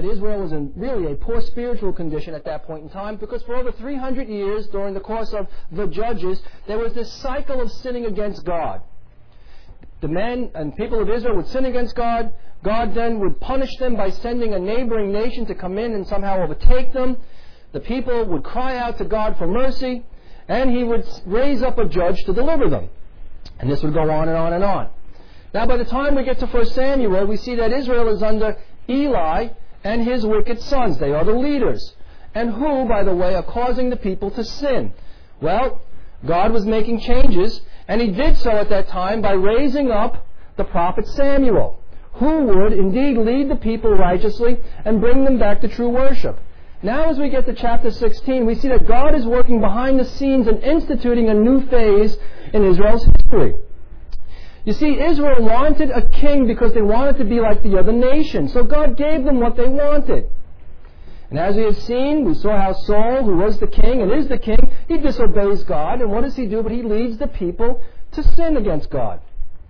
that Israel was in really a poor spiritual condition at that point in time, because for over 300 years during the course of the Judges, there was this cycle of sinning against God. The men and people of Israel would sin against God. God then would punish them by sending a neighboring nation to come in and somehow overtake them. The people would cry out to God for mercy, and He would raise up a judge to deliver them. And this would go on and on and on. Now, by the time we get to 1 Samuel, we see that Israel is under Eli and his wicked sons. They are the leaders, and who, by the way, are causing the people to sin. Well, God was making changes, and He did so at that time by raising up the prophet Samuel, who would indeed lead the people righteously and bring them back to true worship. Now, as we get to chapter 16, we see that God is working behind the scenes and instituting a new phase in Israel's history. You see, Israel wanted a king because they wanted to be like the other nations. So God gave them what they wanted. And as we have seen, we saw how Saul, who was the king and is the king, he disobeys God. And what does he do? But he leads the people to sin against God.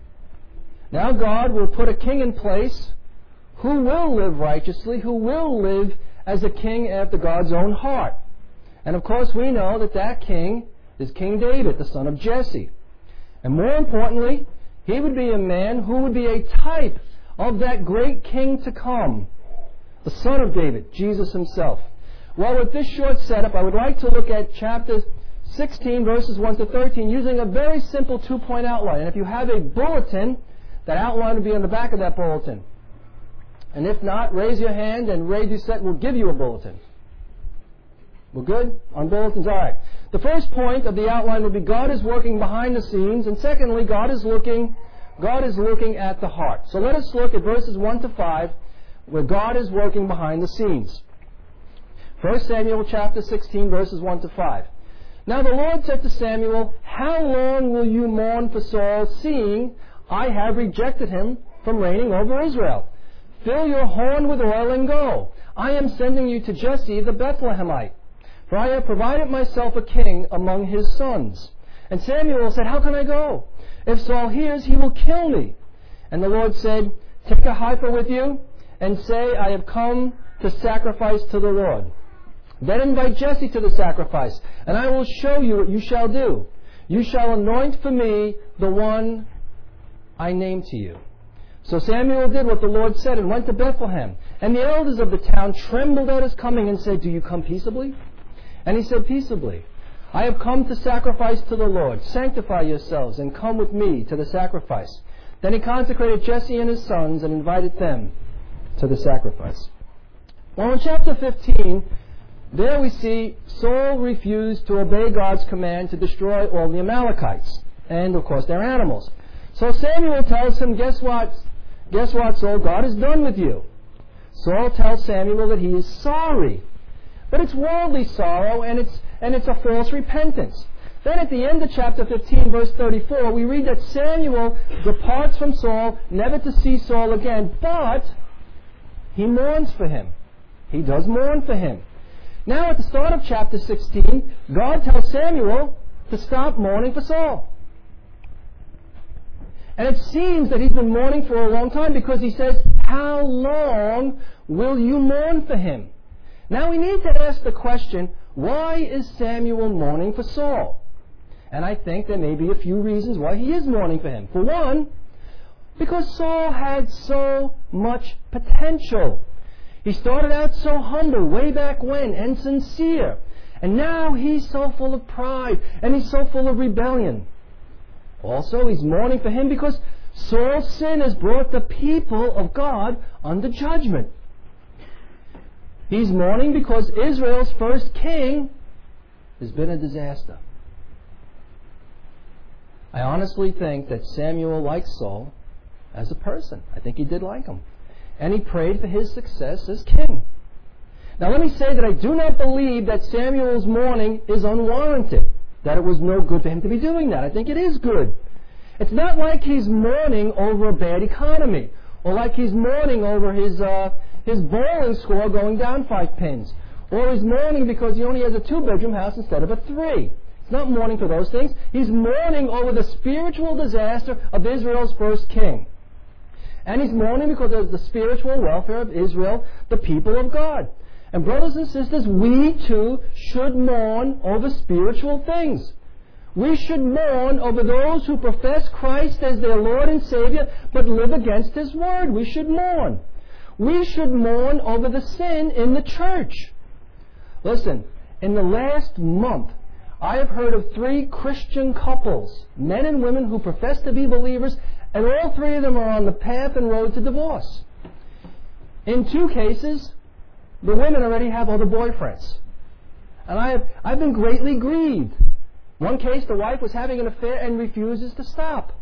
Now God will put a king in place who will live righteously, who will live as a king after God's own heart. And of course we know that that king is King David, the son of Jesse. And more importantly, he would be a man who would be a type of that great king to come, the son of David, Jesus Himself. Well, with this short setup, I would like to look at chapter 16, verses 1 to 13, using a very simple two-point outline. And if you have a bulletin, that outline will be on the back of that bulletin. And if not, raise your hand and Ray Doucette will give you a bulletin. We're good? On bulletins? All right. The first point of the outline will be God is working behind the scenes. And secondly, God is looking at the heart. So let us look at verses 1 to 5, where God is working behind the scenes. 1 Samuel chapter 16, verses 1 to 5. Now the Lord said to Samuel, "How long will you mourn for Saul, seeing I have rejected him from reigning over Israel? Fill your horn with oil and go. I am sending you to Jesse the Bethlehemite, for I have provided myself a king among his sons." And Samuel said, "How can I go? If Saul hears, he will kill me." And the Lord said, "Take a heifer with you, and say, I have come to sacrifice to the Lord. Then invite Jesse to the sacrifice, and I will show you what you shall do. You shall anoint for me the one I name to you." So Samuel did what the Lord said and went to Bethlehem. And the elders of the town trembled at his coming and said, "Do you come peaceably?" And he said, "Peaceably. I have come to sacrifice to the Lord. Sanctify yourselves and come with me to the sacrifice." Then he consecrated Jesse and his sons and invited them to the sacrifice. Well, in chapter 15, there we see Saul refused to obey God's command to destroy all the Amalekites and, of course, their animals. So Samuel tells him, guess what, Saul? God is done with you. Saul tells Samuel that he is sorry. But it's worldly sorrow, and it's a false repentance. Then at the end of chapter 15, verse 34, we read that Samuel departs from Saul, never to see Saul again, but he mourns for him. He does mourn for him. Now at the start of chapter 16, God tells Samuel to stop mourning for Saul. And it seems that he's been mourning for a long time, because he says, "How long will you mourn for him?" Now we need to ask the question, why is Samuel mourning for Saul? And I think there may be a few reasons why he is mourning for him. For one, because Saul had so much potential. He started out so humble way back when and sincere. And now he's so full of pride and he's so full of rebellion. Also, he's mourning for him because Saul's sin has brought the people of God under judgment. He's mourning because Israel's first king has been a disaster. I honestly think that Samuel liked Saul as a person. I think he did like him. And he prayed for his success as king. Now let me say that I do not believe that Samuel's mourning is unwarranted, that it was no good for him to be doing that. I think it is good. It's not like he's mourning over a bad economy, or like he's mourning over his bowling score going down 5 pins, or he's mourning because he only has a 2-bedroom house instead of a 3. He's not mourning for those things. He's mourning over the spiritual disaster of Israel's first king. And he's mourning because of the spiritual welfare of Israel, the people of God. And brothers and sisters, we too should mourn over spiritual things. We should mourn over those who profess Christ as their Lord and Savior, but live against His Word. We should mourn. We should mourn over the sin in the church. Listen, in the last month, I have heard of 3 Christian couples, men and women who profess to be believers, and all 3 of them are on the path and road to divorce. In 2 cases, the women already have other boyfriends. And I've been greatly grieved. One case, the wife was having an affair and refuses to stop.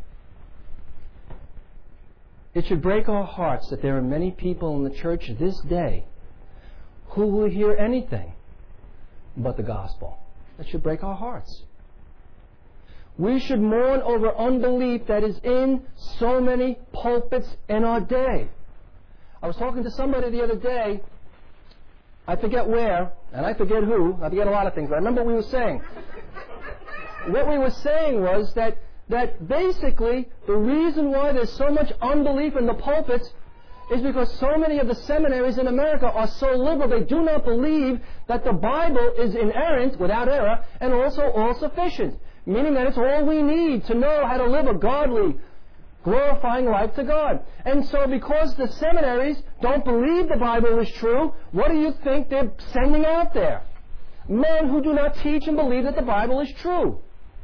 It should break our hearts that there are many people in the church this day who will hear anything but the gospel. That should break our hearts. We should mourn over unbelief that is in so many pulpits in our day. I was talking to somebody the other day, I forget where, and I forget who, I forget a lot of things, but I remember what we were saying. What we were saying was that basically the reason why there's so much unbelief in the pulpits is because so many of the seminaries in America are so liberal, they do not believe that the Bible is inerrant, without error, and also all-sufficient, meaning that it's all we need to know how to live a godly, glorifying life to God. And so because the seminaries don't believe the Bible is true, what do you think they're sending out there? Men who do not teach and believe that the Bible is true.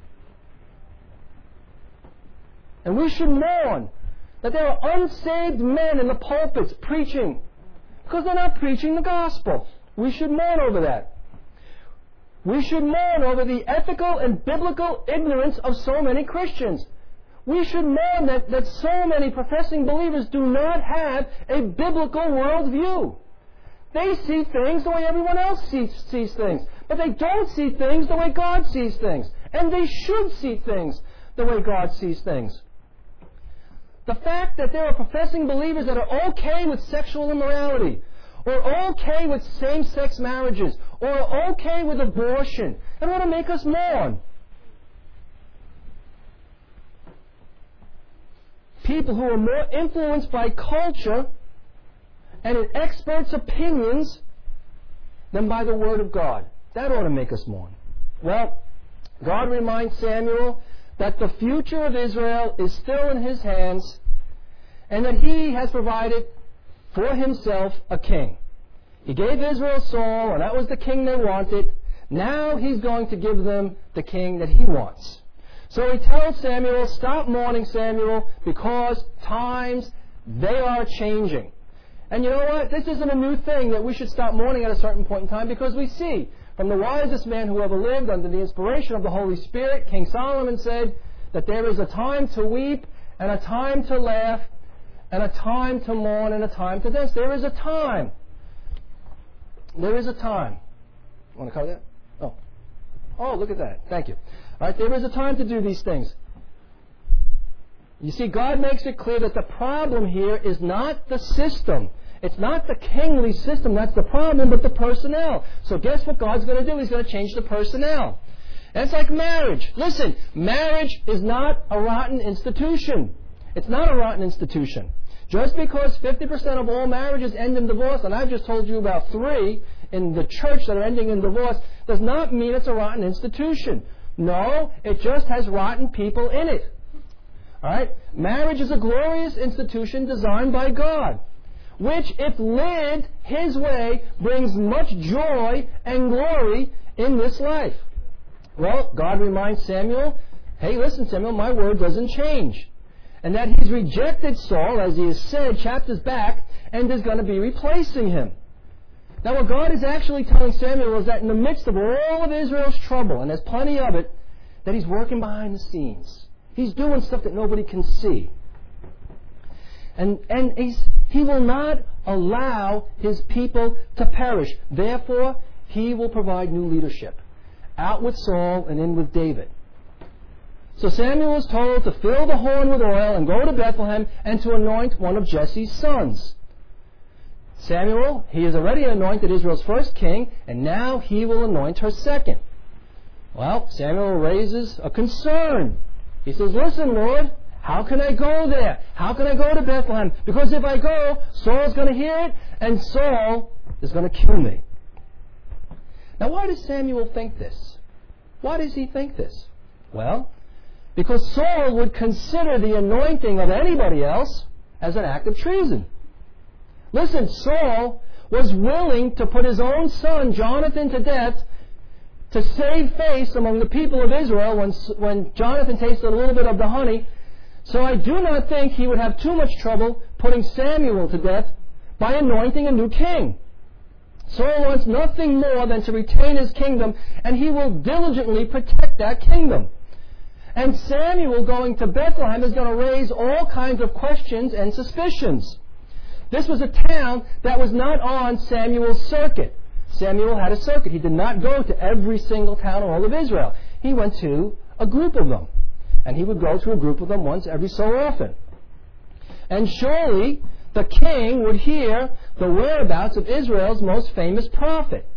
And we should mourn that there are unsaved men in the pulpits preaching because they're not preaching the gospel. We should mourn over that. We should mourn over the ethical and biblical ignorance of so many Christians. We should mourn that so many professing believers do not have a biblical worldview. They see things the way everyone else sees things, but they don't see things the way God sees things. And they should see things the way God sees things. The fact that there are professing believers that are okay with sexual immorality, or okay with same-sex marriages, or okay with abortion, that ought to make us mourn. People who are more influenced by culture and an expert's opinions than by the Word of God. That ought to make us mourn. Well, God reminds Samuel that the future of Israel is still in His hands and that He has provided for Himself a king. He gave Israel Saul, and that was the king they wanted. Now He's going to give them the king that He wants. So He tells Samuel, stop mourning, Samuel, because times, they are changing. And you know what? This isn't a new thing that we should stop mourning at a certain point in time, because we see from the wisest man who ever lived under the inspiration of the Holy Spirit, King Solomon said that there is a time to weep and a time to laugh and a time to mourn and a time to dance. There is a time. There is a time. Want to cover that? Oh, look at that. Thank you. All right, there is a time to do these things. You see, God makes it clear that the problem here is not the system. It's not the kingly system that's the problem, but the personnel. So guess what God's going to do? He's going to change the personnel. And it's like marriage. Listen, marriage is not a rotten institution. It's not a rotten institution. Just because 50% of all marriages end in divorce, and I've just told you about 3 in the church that are ending in divorce, does not mean it's a rotten institution. No, it just has rotten people in it. All right? Marriage is a glorious institution designed by God, which, if lived His way, brings much joy and glory in this life. Well, God reminds Samuel, hey, listen, Samuel, my word doesn't change. And that He's rejected Saul, as He has said chapters back, and is going to be replacing him. Now, what God is actually telling Samuel is that in the midst of all of Israel's trouble, and there's plenty of it, that He's working behind the scenes. He's doing stuff that nobody can see. And He will not allow His people to perish. Therefore, He will provide new leadership. Out with Saul and in with David. So Samuel is told to fill the horn with oil and go to Bethlehem and to anoint one of Jesse's sons. Samuel, he has already anointed Israel's first king, and now he will anoint her second. Well, Samuel raises a concern. He says, listen, Lord, How can I go there? How can I go to Bethlehem? Because if I go, Saul's going to hear it, and Saul is going to kill me. Now, why does Samuel think this? Why does he think this? Well, because Saul would consider the anointing of anybody else as an act of treason. Listen, Saul was willing to put his own son, Jonathan, to death to save face among the people of Israel when Jonathan tasted a little bit of the honey. So I do not think he would have too much trouble putting Samuel to death by anointing a new king. Saul wants nothing more than to retain his kingdom, and he will diligently protect that kingdom. And Samuel going to Bethlehem is going to raise all kinds of questions and suspicions. This was a town that was not on Samuel's circuit. Samuel had a circuit. He did not go to every single town in all of Israel. He went to a group of them. And he would go to a group of them once every so often. And surely the king would hear the whereabouts of Israel's most famous prophet.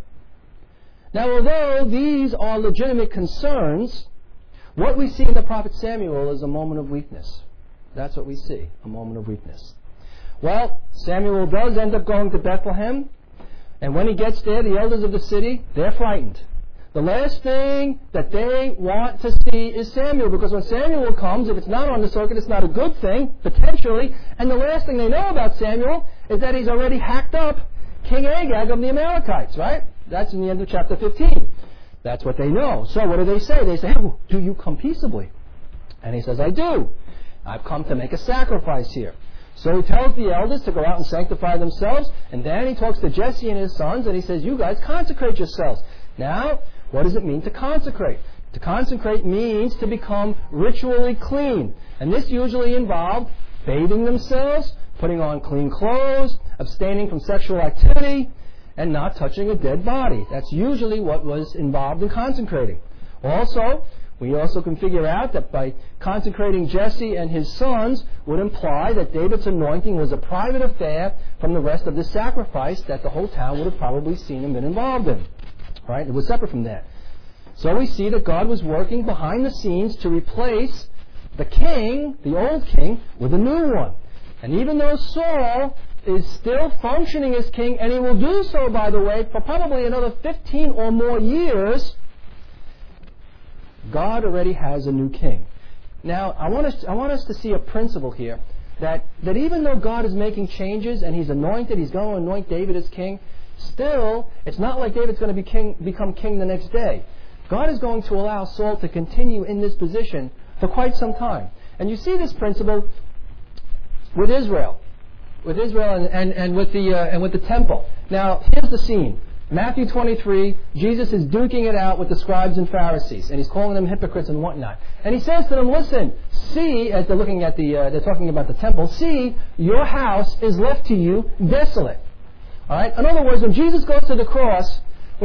Now, although these are legitimate concerns, what we see in the prophet Samuel is a moment of weakness. That's what we see, a moment of weakness. Well, Samuel does end up going to Bethlehem, and when he gets there, the elders of the city, they're frightened. The last thing that they want to see is Samuel, because when Samuel comes, if it's not on the circuit, it's not a good thing, potentially, and the last thing they know about Samuel is that he's already hacked up King Agag of the Amalekites, right? That's in the end of chapter 15. That's what they know. So what do? They say, oh, do you come peaceably? And he says, I do. I've come to make a sacrifice here. So he tells the elders to go out and sanctify themselves, and then he talks to Jesse and his sons, and he says, you guys consecrate yourselves. Now, what does it mean to consecrate? To consecrate means to become ritually clean. And this usually involved bathing themselves, putting on clean clothes, abstaining from sexual activity, and not touching a dead body. That's usually what was involved in consecrating. Also, we also can figure out that by consecrating Jesse and his sons would imply that David's anointing was a private affair from the rest of the sacrifice that the whole town would have probably seen and been involved in. Right? It was separate from that. So we see that God was working behind the scenes to replace the king, the old king, with a new one. And even though Saul is still functioning as king, and he will do so, by the way, for probably another 15 or more years, God already has a new king. Now, I want us to see a principle here, that even though God is making changes and he's anointed, he's going to anoint David as king, still, it's not like David's going to become king the next day. God is going to allow Saul to continue in this position for quite some time. And you see this principle with Israel. With Israel and with the temple. Now, here's the scene. Matthew 23, Jesus is duking it out with the scribes and Pharisees, and he's calling them hypocrites and whatnot. And he says to them, listen, see, as they're looking at they're talking about the temple, see, your house is left to you desolate. All right? In other words, when Jesus goes to the cross,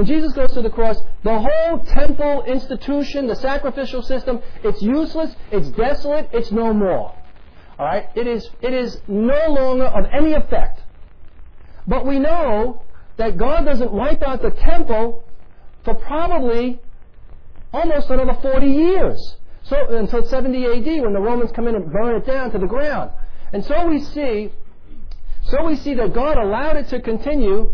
the whole temple institution, the sacrificial system, it's useless, it's desolate, it's no more. All right? It is no longer of any effect. But we know that God doesn't wipe out the temple for probably almost another 40 years. So until 70 AD, when the Romans come in and burn it down to the ground. And so we see that God allowed it to continue.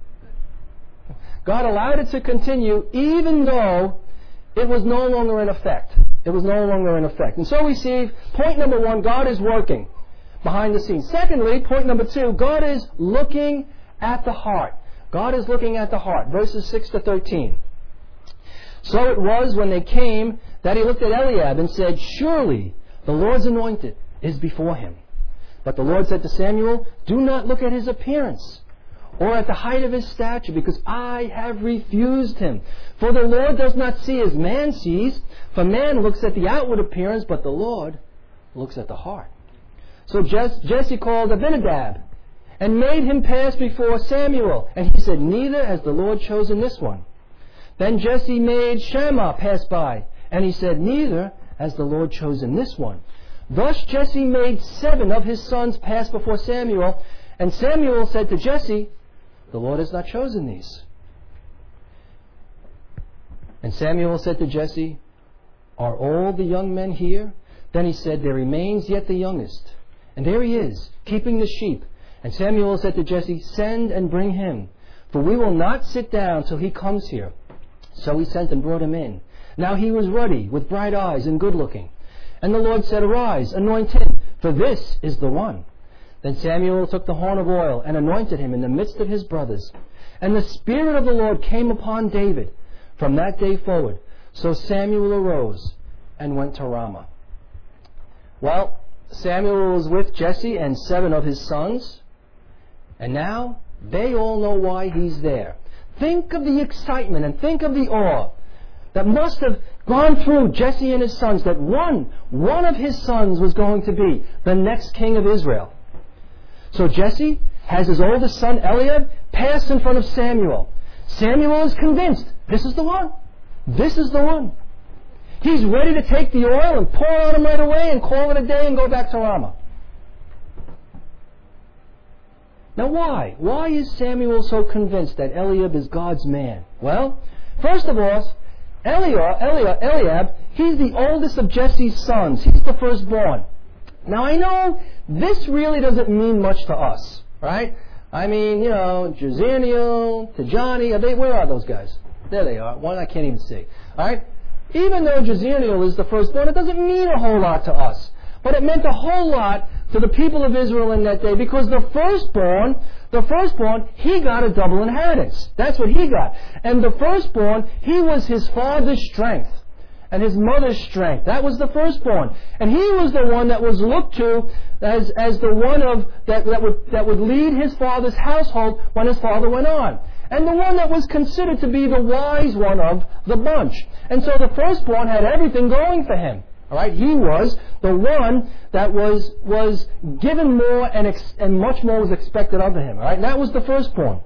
God allowed it to continue even though it was no longer in effect. It was no longer in effect. And so we see, point number one, God is working behind the scenes. Secondly, point number two, God is looking at the heart. God is looking at the heart. Verses 6 to 13. So it was when they came that he looked at Eliab and said, surely the Lord's anointed is before him. But the Lord said to Samuel, do not look at his appearance or at the height of his stature, because I have refused him. For the Lord does not see as man sees, for man looks at the outward appearance, but the Lord looks at the heart. So Jesse called Abinadab and made him pass before Samuel. And he said, neither has the Lord chosen this one. Then Jesse made Shammah pass by, and he said, neither has the Lord chosen this one. Thus Jesse made 7 of his sons pass before Samuel, and Samuel said to Jesse, the Lord has not chosen these. And Samuel said to Jesse, are all the young men here? Then he said, there remains yet the youngest. And there he is, keeping the sheep. And Samuel said to Jesse, send and bring him, for we will not sit down till he comes here. So he sent and brought him in. Now he was ruddy, with bright eyes, and good looking. And the Lord said, arise, anoint him, for this is the one. Then Samuel took the horn of oil and anointed him in the midst of his brothers. And the Spirit of the Lord came upon David from that day forward. So Samuel arose and went to Ramah. Well, Samuel was with Jesse and 7 of his sons. And now they all know why he's there. Think of the excitement and think of the awe that must have gone through Jesse and his sons, that one of his sons was going to be the next king of Israel. So Jesse has his oldest son Eliab pass in front of Samuel. Samuel is convinced, this is the one. This is the one. He's ready to take the oil and pour on him right away and call it a day and go back to Ramah. Now why? Why is Samuel so convinced that Eliab is God's man? Well, first of all, Eliab, he's the oldest of Jesse's sons. He's the firstborn. Now I know this really doesn't mean much to us, right? I mean, Jezreel, Tijani, where are those guys? There they are. One I can't even see. All right? Even though Jezreel is the firstborn, it doesn't mean a whole lot to us. But it meant a whole lot to the people of Israel in that day, because the firstborn, he got a double inheritance. That's what he got. And the firstborn, he was his father's strength and his mother's strength. That was the firstborn. And he was the one that was looked to as the one that would lead his father's household when his father went on. And the one that was considered to be the wise one of the bunch. And so the firstborn had everything going for him. All right, he was the one that was given more and much more was expected of him. All right, and that was the firstborn.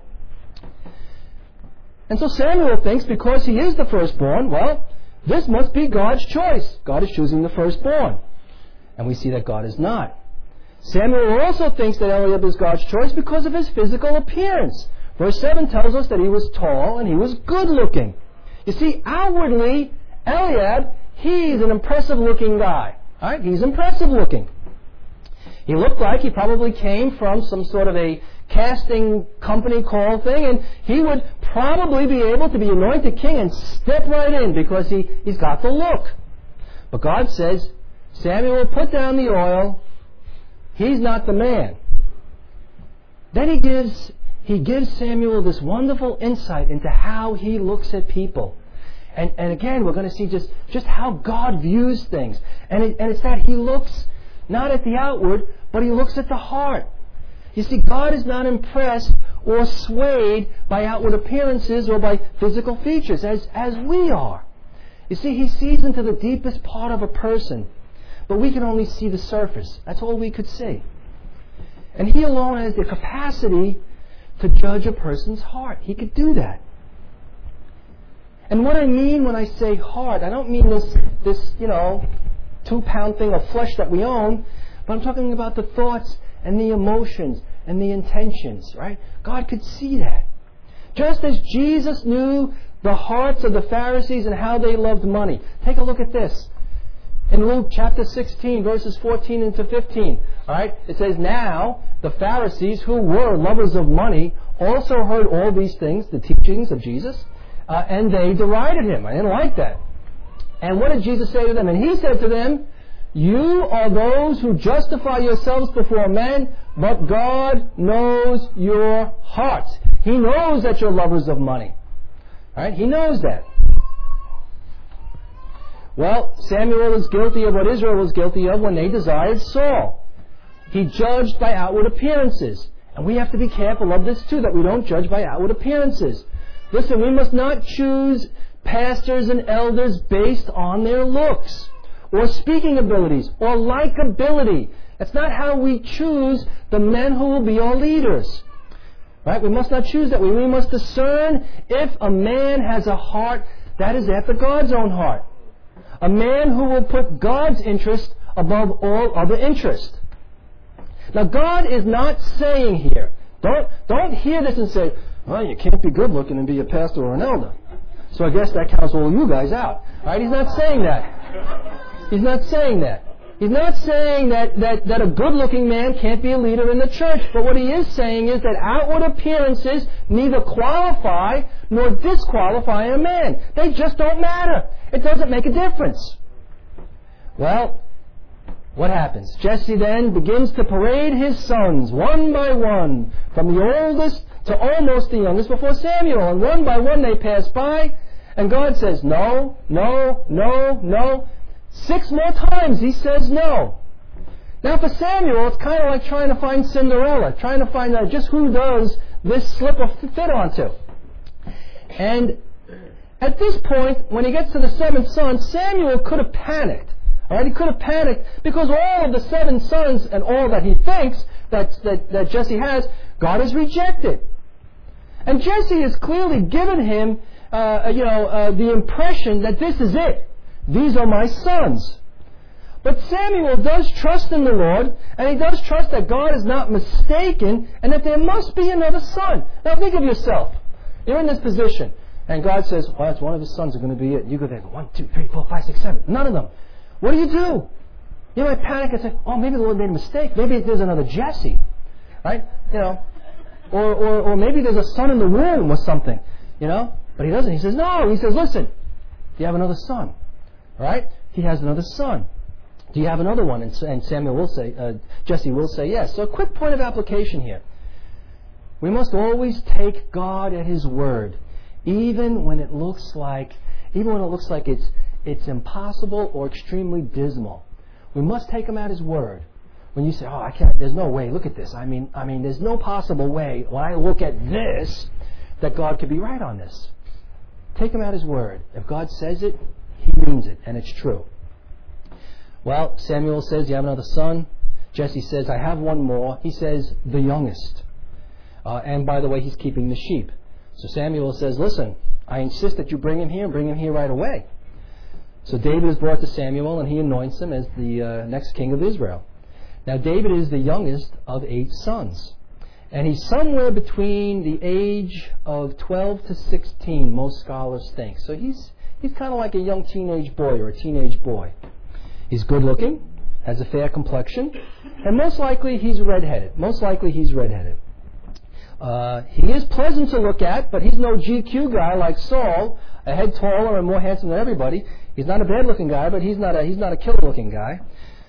And so Samuel thinks, because he is the firstborn, well, this must be God's choice. God is choosing the firstborn, and we see that God is not. Samuel also thinks that Eliab is God's choice because of his physical appearance. Verse 7 tells us that he was tall and he was good looking. You see, outwardly, Eliab, he's an impressive looking guy. All right? He's impressive looking. He looked like he probably came from some sort of a casting company call thing, and he would probably be able to be anointed king and step right in because he's got the look. But God says, Samuel, put down the oil. He's not the man. Then he gives Samuel this wonderful insight into how he looks at people. And again, we're going to see just how God views things. And it's that he looks not at the outward, but he looks at the heart. You see, God is not impressed or swayed by outward appearances or by physical features as we are. You see, he sees into the deepest part of a person, but we can only see the surface. That's all we could see. And he alone has the capacity to judge a person's heart. He could do that. And what I mean when I say heart, I don't mean this 2-pound thing of flesh that we own, but I'm talking about the thoughts and the emotions and the intentions, right? God could see that. Just as Jesus knew the hearts of the Pharisees and how they loved money. Take a look at this. In Luke chapter 16, verses 14 into 15, all right, it says, now the Pharisees, who were lovers of money, also heard all these things, the teachings of Jesus, and they derided him. I didn't like that. And what did Jesus say to them? And he said to them, you are those who justify yourselves before men, but God knows your hearts. He knows that you're lovers of money. All right? He knows that. Well, Samuel is guilty of what Israel was guilty of when they desired Saul. He judged by outward appearances. And we have to be careful of this too, that we don't judge by outward appearances. Listen, we must not choose pastors and elders based on their looks, or speaking abilities, or likability. That's not how we choose the men who will be our leaders. Right? We must not choose that way. We must discern if a man has a heart that is after God's own heart. A man who will put God's interest above all other interest. Now God is not saying here, don't hear this and say, well, you can't be good looking and be a pastor or an elder. So I guess that counts all you guys out. Right? He's not saying that. He's not saying that. He's not saying that a good-looking man can't be a leader in the church, but what he is saying is that outward appearances neither qualify nor disqualify a man. They just don't matter. It doesn't make a difference. Well, what happens? Jesse then begins to parade his sons one by one, from the oldest to almost the youngest before Samuel, and one by one they pass by, and God says, no, no, no, no. 6 more times he says no. Now for Samuel, it's kind of like trying to find Cinderella, trying to find out just who does this slipper fit onto. And at this point, when he gets to the 7th son, Samuel could have panicked. All right, he could have panicked because all of the 7 sons and all that he thinks that Jesse has, God has rejected. And Jesse has clearly given him, the impression that this is it. These are my sons. But Samuel does trust in the Lord, and he does trust that God is not mistaken, and that there must be another son. Now think of yourself. You're in this position, and God says, well, that's one of his sons are going to be it. You go there, 1, 2, 3, 4, 5, 6, 7. None of them. What do? You might panic and say, oh, maybe the Lord made a mistake. Maybe there's another Jesse. Right? Or maybe there's a son in the womb or something. But he doesn't. He says, no. He says, listen, do you have another son? Right? He has another son. Do you have another one? And Samuel will say, Jesse will say yes. So a quick point of application here. We must always take God at His word, even when it looks like it's impossible or extremely dismal. We must take Him at His word. When you say, oh, I can't, there's no way, look at this. I mean, there's no possible way, when I look at this, that God could be right on this. Take Him at His word. If God says it, He means it, and it's true. Well, Samuel says, you have another son. Jesse says, I have one more. He says, the youngest. And by the way, he's keeping the sheep. So Samuel says, listen, I insist that you bring him here right away. So David is brought to Samuel, and he anoints him as the next king of Israel. Now, David is the youngest of 8 sons. And he's somewhere between the age of 12 to 16, most scholars think. So he's kind of like a young teenage boy or a teenage boy. He's good looking, has a fair complexion, and most likely he's redheaded. He is pleasant to look at, but he's no GQ guy like Saul, a head taller and more handsome than everybody. He's not a bad-looking guy, but he's not a killer-looking guy.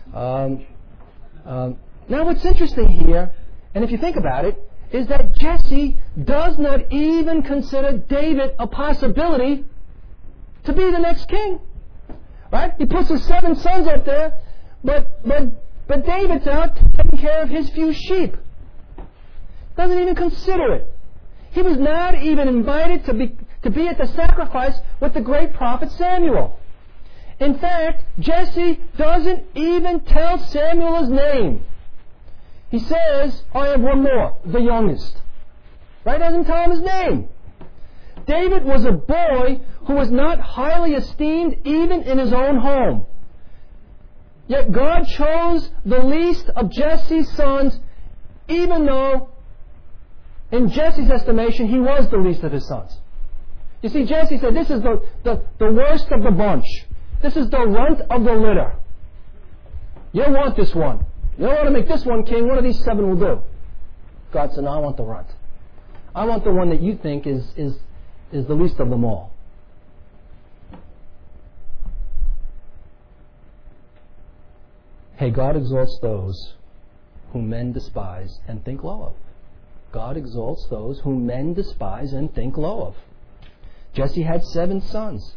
Now, what's interesting here, and if you think about it, is that Jesse does not even consider David a possibility to be the next king. Right? He puts his 7 sons up there, but David's out taking care of his few sheep. Doesn't even consider it. He was not even invited to be at the sacrifice with the great prophet Samuel. In fact, Jesse doesn't even tell Samuel his name. He says, I have one more, the youngest. Right? Doesn't tell him his name. David was a boy who was not highly esteemed even in his own home. Yet God chose the least of Jesse's sons, even though in Jesse's estimation he was the least of his sons. You see, Jesse said, this is the worst of the bunch. This is the runt of the litter. You don't want this one. You don't want to make this one king. One of these 7 will do. God said, no, I want the runt. I want the one that you think is the least of them all. Hey, God exalts those whom men despise and think low of. God exalts those whom men despise and think low of. Jesse had 7 sons.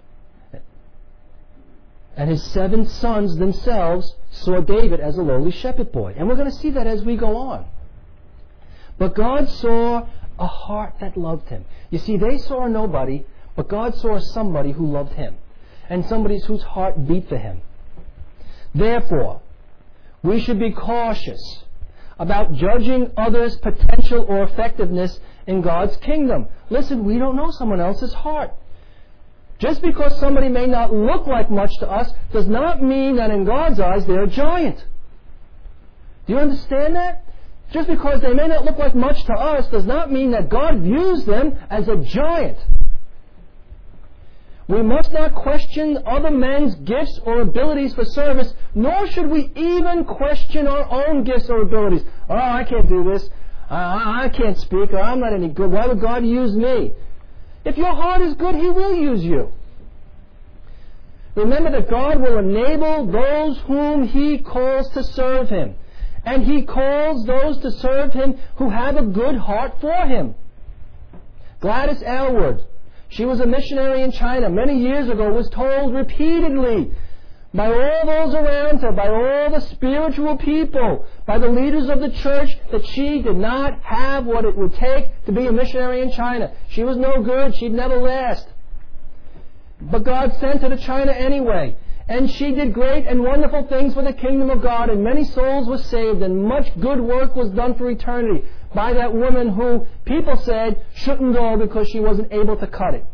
And his 7 sons themselves saw David as a lowly shepherd boy. And we're going to see that as we go on. But God saw a heart that loved him. You see, they saw a nobody, but God saw somebody who loved him. And somebody whose heart beat for him. Therefore, we should be cautious about judging others' potential or effectiveness in God's kingdom. Listen, we don't know someone else's heart. Just because somebody may not look like much to us does not mean that in God's eyes they're a giant. Do you understand that? Just because they may not look like much to us does not mean that God views them as a giant. We must not question other men's gifts or abilities for service, nor should we even question our own gifts or abilities. Oh, I can't do this. I can't speak, or I'm not any good. Why would God use me? If your heart is good, He will use you. Remember that God will enable those whom He calls to serve Him. And He calls those to serve Him who have a good heart for Him. Gladys Aylward, she was a missionary in China many years ago, was told repeatedly by all those around her, by all the spiritual people, by the leaders of the church, that she did not have what it would take to be a missionary in China. She was no good. She'd never last. But God sent her to China anyway. And she did great and wonderful things for the kingdom of God, and many souls were saved, and much good work was done for eternity by that woman who people said shouldn't go because she wasn't able to cut it.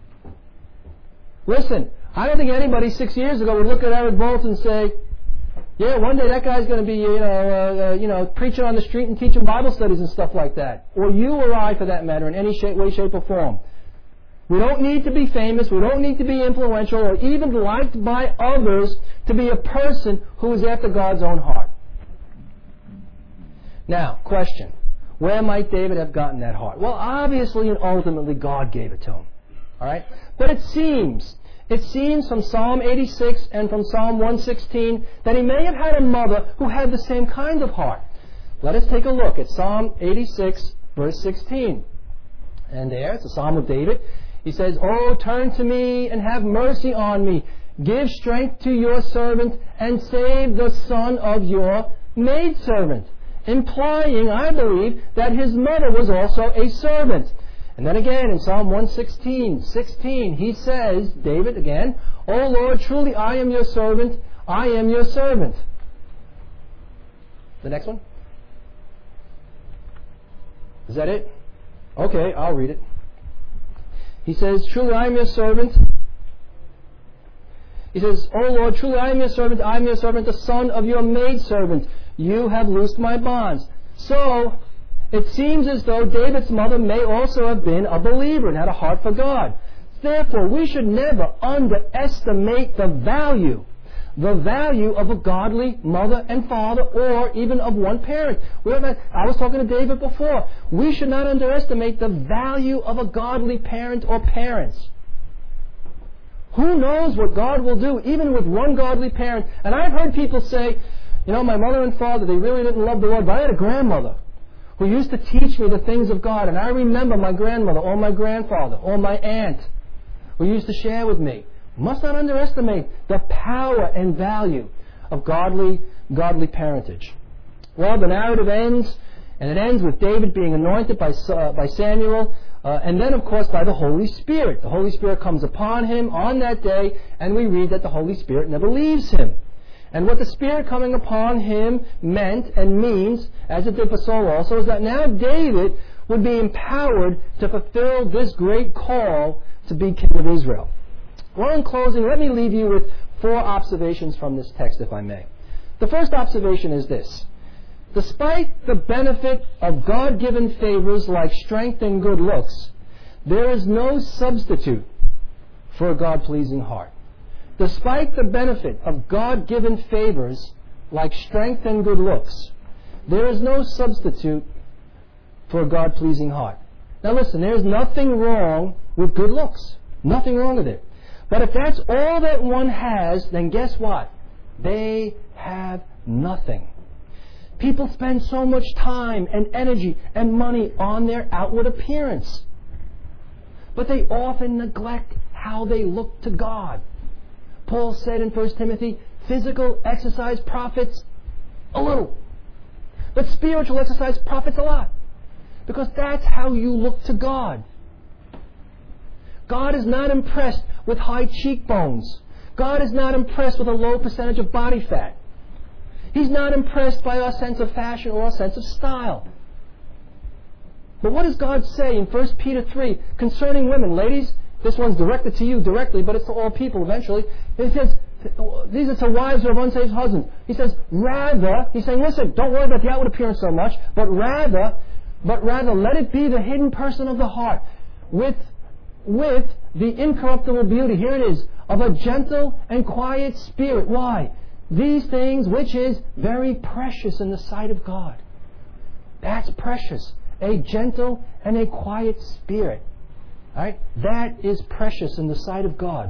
Listen, I don't think anybody 6 years ago would look at Eric Bolton and say, yeah, one day that guy's going to be, preaching on the street and teaching Bible studies and stuff like that. Or you or I, for that matter, in any way, shape, or form. We don't need to be famous. We don't need to be influential or even liked by others to be a person who is after God's own heart. Now, question. Where might David have gotten that heart? Well, obviously and ultimately God gave it to him. All right? But it seems from Psalm 86 and from Psalm 116 that he may have had a mother who had the same kind of heart. Let us take a look at Psalm 86, verse 16. And there, it's a Psalm of David. He says, "Oh, turn to me and have mercy on me. Give strength to your servant and save the son of your maidservant." Implying, I believe, that his mother was also a servant. And then again in Psalm 116:16, he says, David again, "O Lord, truly I am your servant. I am your servant." The next one? Is that it? Okay, I'll read it. He says, "Truly I am your servant." He says, "O Lord, truly I am your servant. I am your servant, the son of your maidservant. You have loosed my bonds." So, it seems as though David's mother may also have been a believer and had a heart for God. Therefore, we should never underestimate the value of a godly mother and father, or even of one parent. I was talking to David before. We should not underestimate the value of a godly parent or parents. Who knows what God will do, even with one godly parent. And I've heard people say, my mother and father, they really didn't love the Lord, but I had a grandmother who used to teach me the things of God. And I remember my grandmother or my grandfather or my aunt who used to share with me. Must not underestimate the power and value of godly parentage. Well, the narrative ends, and it ends with David being anointed by Samuel, and then, of course, by the Holy Spirit. The Holy Spirit comes upon him on that day, and we read that the Holy Spirit never leaves him. And what the Spirit coming upon him meant and means, as it did for Saul also, is that now David would be empowered to fulfill this great call to be king of Israel. Well, in closing, let me leave you with 4 observations from this text, if I may. The first observation is this. Despite the benefit of God-given favors like strength and good looks, there is no substitute for a God-pleasing heart. Despite the benefit of God-given favors like strength and good looks, there is no substitute for a God-pleasing heart. Now listen, there's nothing wrong with good looks. Nothing wrong with it. But if that's all that one has, then guess what? They have nothing. People spend so much time and energy and money on their outward appearance. But they often neglect how they look to God. Paul said in 1 Timothy, physical exercise profits a little. But spiritual exercise profits a lot. Because that's how you look to God. God is not impressed with high cheekbones. God is not impressed with a low percentage of body fat. He's not impressed by our sense of fashion or our sense of style. But what does God say in 1 Peter 3 concerning women? Ladies, this one's directed to you directly, but it's to all people eventually. He says, these are to wives who have unsaved husbands. He says, he's saying, listen, don't worry about the outward appearance so much, but rather let it be the hidden person of the heart with with the incorruptible beauty, here it is, of a gentle and quiet spirit. Why? These things which is very precious in the sight of God. That's precious. A gentle and a quiet spirit. All right? That is precious in the sight of God.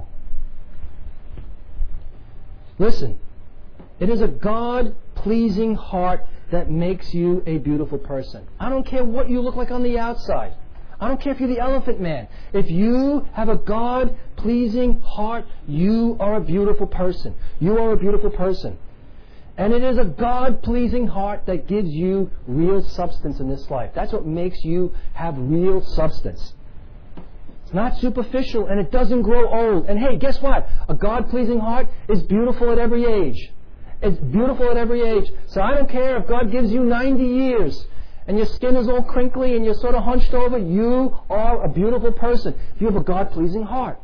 Listen, it is a God-pleasing heart that makes you a beautiful person. I don't care what you look like on the outside. I don't care if you're the elephant man. If you have a God-pleasing heart, you are a beautiful person. You are a beautiful person. And it is a God-pleasing heart that gives you real substance in this life. That's what makes you have real substance. It's not superficial, and it doesn't grow old. And hey, guess what? A God-pleasing heart is beautiful at every age. It's beautiful at every age. So I don't care if God gives you 90 years and your skin is all crinkly and you're sort of hunched over. You are a beautiful person if you have a God-pleasing heart.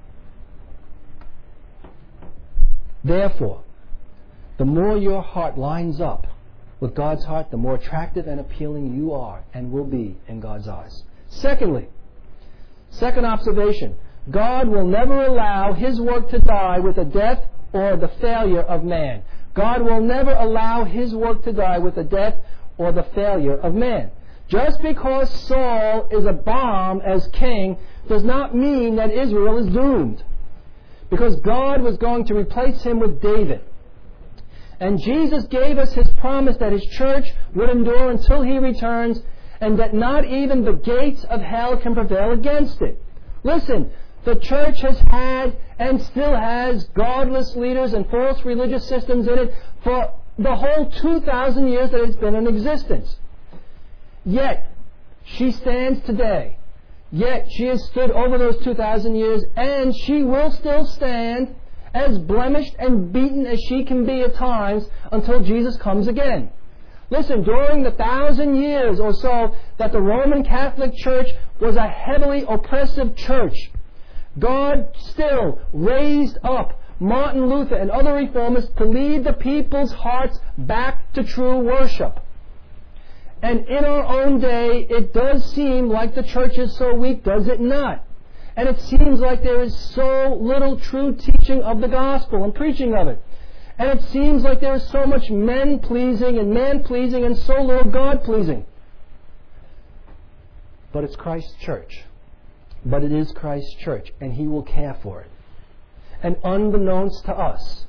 Therefore, the more your heart lines up with God's heart, the more attractive and appealing you are and will be in God's eyes. Second observation, God will never allow His work to die with the death or the failure of man. God will never allow His work to die with the death or the failure of man. Just because Saul is a bomb as king does not mean that Israel is doomed. Because God was going to replace him with David. And Jesus gave us His promise that His church would endure until He returns, and that not even the gates of hell can prevail against it. Listen, the church has had and still has godless leaders and false religious systems in it for the whole 2,000 years that it's been in existence. Yet, she stands today. Yet, she has stood over those 2,000 years, and she will still stand as blemished and beaten as she can be at times until Jesus comes again. Listen, during the 1,000 years or so that the Roman Catholic Church was a heavily oppressive church, God still raised up Martin Luther and other reformers to lead the people's hearts back to true worship. And in our own day, it does seem like the church is so weak, does it not? And it seems like there is so little true teaching of the gospel and preaching of it. And it seems like there is so much men-pleasing and man-pleasing and so little God-pleasing. But it's Christ's church. But it is Christ's church, and He will care for it. And unbeknownst to us,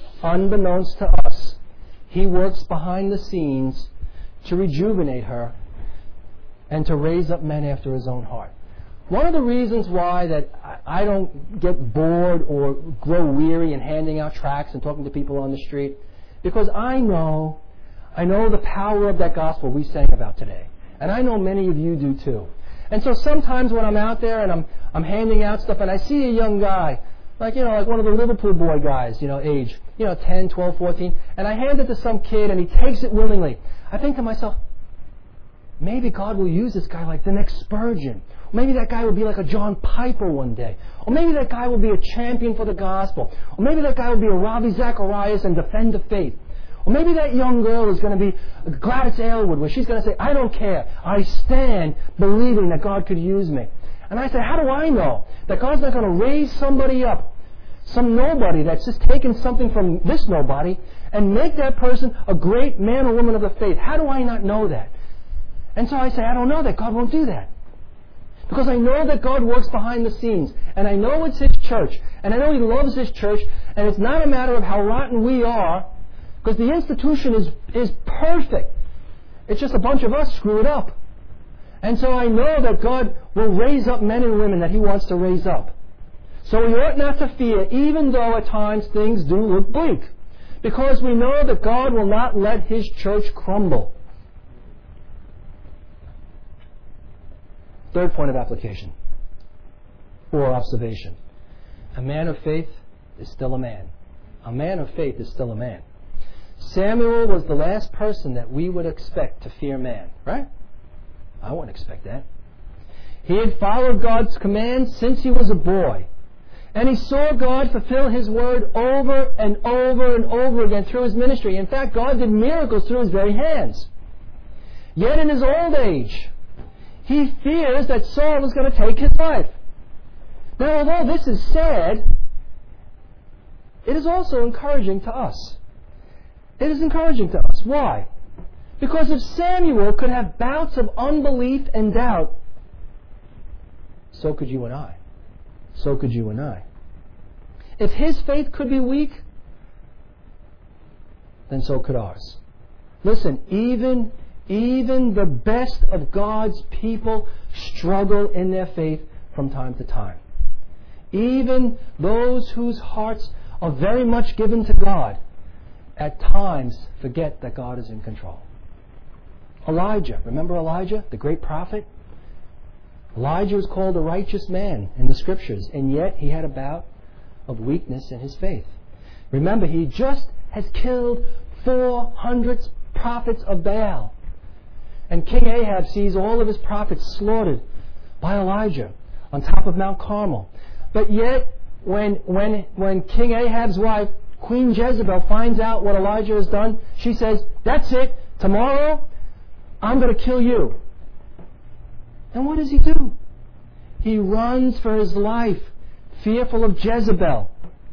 He works behind the scenes to rejuvenate her and to raise up men after His own heart. One of the reasons why that I don't get bored or grow weary in handing out tracts and talking to people on the street, because I know the power of that gospel we sang about today. And I know many of you do too. And so sometimes when I'm out there and I'm handing out stuff and I see a young guy, like one of the Liverpool boy guys, age, 10, 12, 14, and I hand it to some kid and he takes it willingly, I think to myself, maybe God will use this guy like the next Spurgeon. Maybe that guy will be like a John Piper one day. Or maybe that guy will be a champion for the gospel. Or maybe that guy will be a Ravi Zacharias and defend the faith. Or maybe that young girl is going to be Gladys Aylward, where she's going to say, I don't care. I stand believing that God could use me. And I say, how do I know that God's not going to raise somebody up, some nobody that's just taken something from this nobody, and make that person a great man or woman of the faith? How do I not know that? And so I say, I don't know that God won't do that. Because I know that God works behind the scenes. And I know it's His church. And I know He loves His church. And it's not a matter of how rotten we are. Because the institution is perfect. It's just a bunch of us screw it up. And so I know that God will raise up men and women that He wants to raise up. So we ought not to fear, even though at times things do look bleak. Because we know that God will not let His church crumble. Third point of application or observation. A man of faith is still a man. A man of faith is still a man. Samuel was the last person that we would expect to fear man, right? I wouldn't expect that. He had followed God's command since he was a boy. And he saw God fulfill His word over and over and over again through his ministry. In fact, God did miracles through his very hands. Yet in his old age, he fears that Saul is going to take his life. Now, although this is sad, it is also encouraging to us. It is encouraging to us. Why? Because if Samuel could have bouts of unbelief and doubt, so could you and I. So could you and I. If his faith could be weak, then so could ours. Listen, even the best of God's people struggle in their faith from time to time. Even those whose hearts are very much given to God at times forget that God is in control. Elijah, remember Elijah, the great prophet? Elijah was called a righteous man in the Scriptures, and yet he had a bout of weakness in his faith. Remember, he just has killed 400 prophets of Baal. And King Ahab sees all of his prophets slaughtered by Elijah on top of Mount Carmel. But yet, when King Ahab's wife, Queen Jezebel, finds out what Elijah has done, she says, "That's it. Tomorrow, I'm going to kill you." And what does he do? He runs for his life, fearful of Jezebel.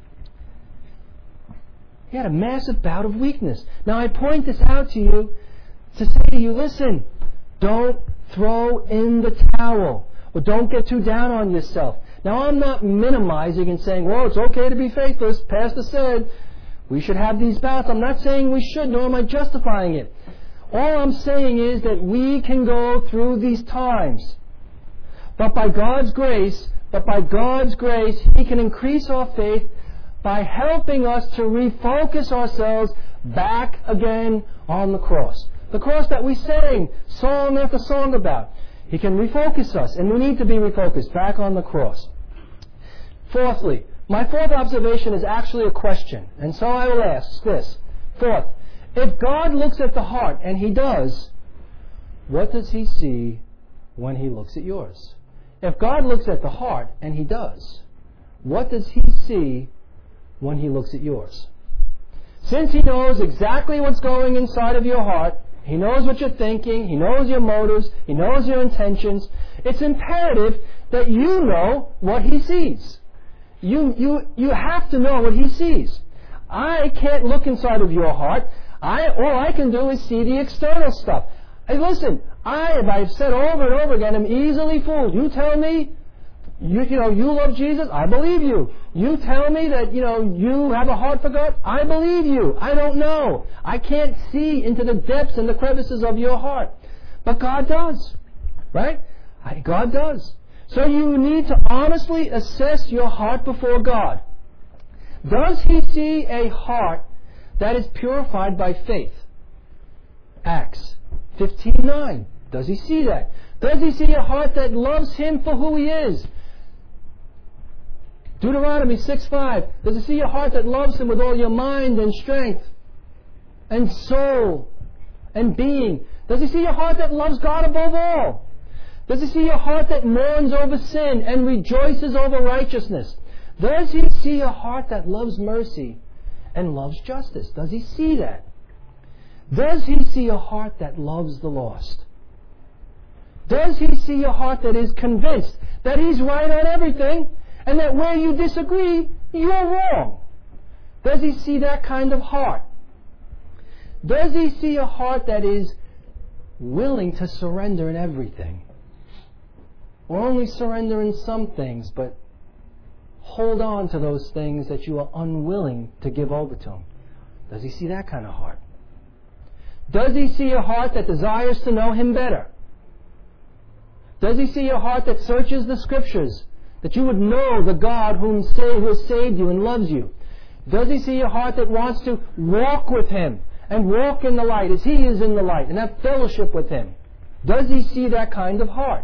He had a massive bout of weakness. Now, I point this out to you to say to you, listen, don't throw in the towel, or don't get too down on yourself. Now, I'm not minimizing and saying, well, it's okay to be faithless. Pastor said we should have these bouts. I'm not saying we should, nor am I justifying it. All I'm saying is that we can go through these times. But by God's grace, He can increase our faith by helping us to refocus ourselves back again on the cross. The cross that we sang song after song about. He can refocus us, and we need to be refocused back on the cross. Fourthly, my fourth observation is actually a question, and so I will ask this. Fourth, if God looks at the heart, and He does, what does He see when He looks at yours? If God looks at the heart, and He does, what does He see when He looks at yours? Since He knows exactly what's going inside of your heart, He knows what you're thinking, He knows your motives, He knows your intentions, it's imperative that you know what He sees. You have to know what He sees. I can't look inside of your heart. All I can do is see the external stuff. Hey, listen, I've said over and over again, I'm easily fooled. You tell me, you love Jesus, I believe you. You tell me that, you have a heart for God, I believe you. I don't know. I can't see into the depths and the crevices of your heart. But God does. Right? God does. So you need to honestly assess your heart before God. Does He see a heart that is purified by faith? Acts 15:9. Does He see that? Does He see a heart that loves Him for who He is? Deuteronomy 6:5. Does He see a heart that loves Him with all your mind and strength and soul and being? Does He see a heart that loves God above all? Does He see a heart that mourns over sin and rejoices over righteousness? Does He see a heart that loves mercy and loves justice? Does He see that? Does He see a heart that loves the lost? Does He see a heart that is convinced that He's right on everything and that where you disagree, you're wrong? Does He see that kind of heart? Does He see a heart that is willing to surrender in everything? Or only surrender in some things, but hold on to those things that you are unwilling to give over to Him? Does He see that kind of heart? Does He see a heart that desires to know Him better? Does He see a heart that searches the Scriptures, that you would know the God who has saved you and loves you? Does He see a heart that wants to walk with Him and walk in the light as He is in the light and have fellowship with Him? Does He see that kind of heart?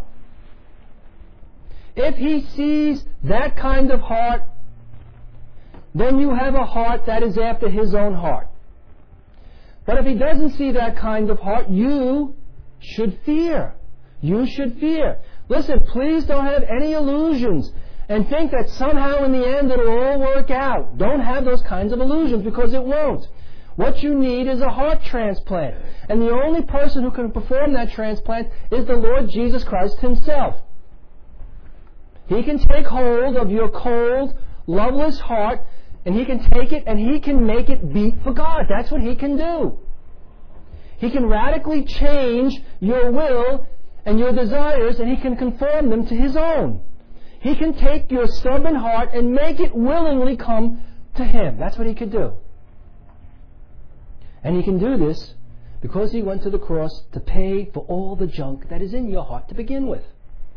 If He sees that kind of heart, then you have a heart that is after His own heart. But if He doesn't see that kind of heart, you should fear. You should fear. Listen, please don't have any illusions and think that somehow in the end it'll all work out. Don't have those kinds of illusions, because it won't. What you need is a heart transplant. And the only person who can perform that transplant is the Lord Jesus Christ Himself. He can take hold of your cold, loveless heart, and He can take it and He can make it beat for God. That's what He can do. He can radically change your will and your desires, and He can conform them to His own. He can take your stubborn heart and make it willingly come to Him. That's what He could do. And He can do this because He went to the cross to pay for all the junk that is in your heart to begin with.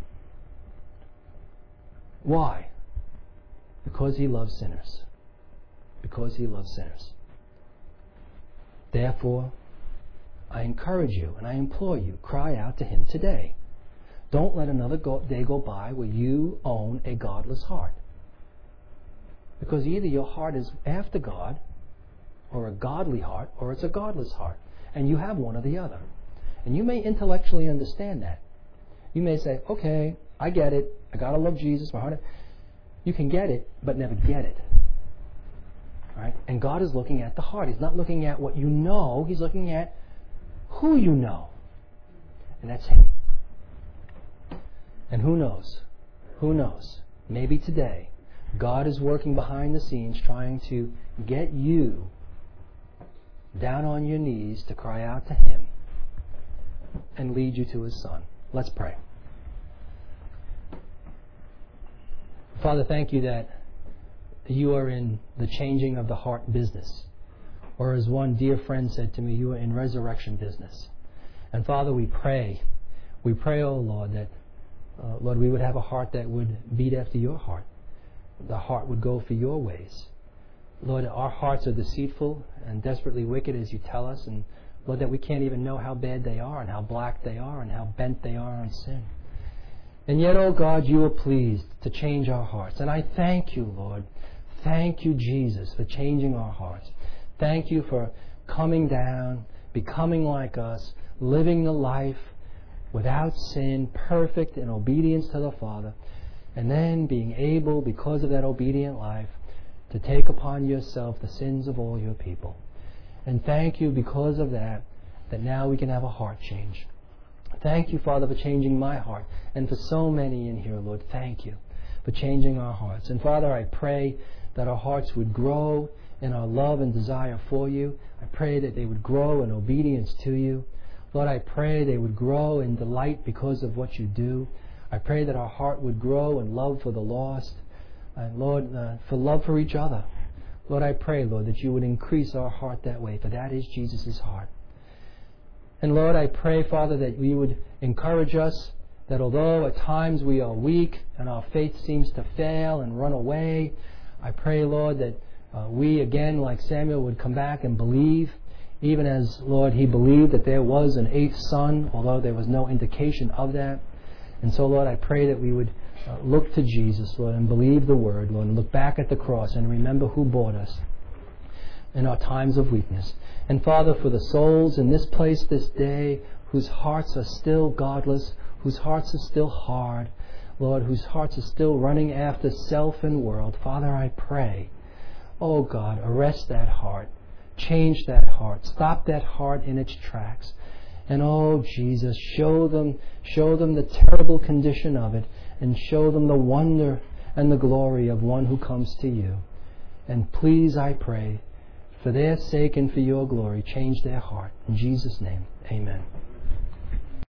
Why? Because He loves sinners. Because He loves sinners. Therefore, I encourage you and I implore you, cry out to Him today. Don't let another day go by where you own a godless heart. Because either your heart is after God, or a godly heart, or it's a godless heart. And you have one or the other. And you may intellectually understand that. You may say, okay, I get it. I gotta love Jesus. My heart. You can get it, but never get it. Right? And God is looking at the heart. He's not looking at what you know. He's looking at who you know. And that's Him. And who knows? Who knows? Maybe today, God is working behind the scenes trying to get you down on your knees to cry out to Him and lead you to His Son. Let's pray. Father, thank You that You are in the changing of the heart business. Or as one dear friend said to me, You are in resurrection business. And Father, we pray, oh Lord, that Lord, we would have a heart that would beat after Your heart. The heart would go for Your ways. Lord, our hearts are deceitful and desperately wicked, as You tell us, and Lord, that we can't even know how bad they are and how black they are and how bent they are on sin. And yet, oh God, You are pleased to change our hearts. And I thank You, Lord. Thank You, Jesus, for changing our hearts. Thank You for coming down, becoming like us, living the life without sin, perfect in obedience to the Father, and then being able, because of that obedient life, to take upon Yourself the sins of all Your people. And thank You because of that now we can have a heart change. Thank You, Father, for changing my heart, and for so many in here, Lord. Thank You for changing our hearts. And Father, I pray that our hearts would grow in our love and desire for You. I pray that they would grow in obedience to You. Lord, I pray they would grow in delight because of what You do. I pray that our heart would grow in love for the lost, and Lord, for love for each other. Lord, I pray, Lord, that You would increase our heart that way, for that is Jesus' heart. And Lord, I pray, Father, that You would encourage us, that although at times we are weak and our faith seems to fail and run away, I pray, Lord, that we again, like Samuel, would come back and believe, even as, Lord, he believed that there was an eighth son, although there was no indication of that. And so, Lord, I pray that we would look to Jesus, Lord, and believe the Word, Lord, and look back at the cross and remember who bought us in our times of weakness. And, Father, for the souls in this place this day whose hearts are still godless, whose hearts are still hard, Lord, whose hearts are still running after self and world, Father, I pray, oh God, arrest that heart. Change that heart. Stop that heart in its tracks. And oh Jesus, show them the terrible condition of it, and show them the wonder and the glory of one who comes to You. And please, I pray, for their sake and for Your glory, change their heart. In Jesus' name, amen.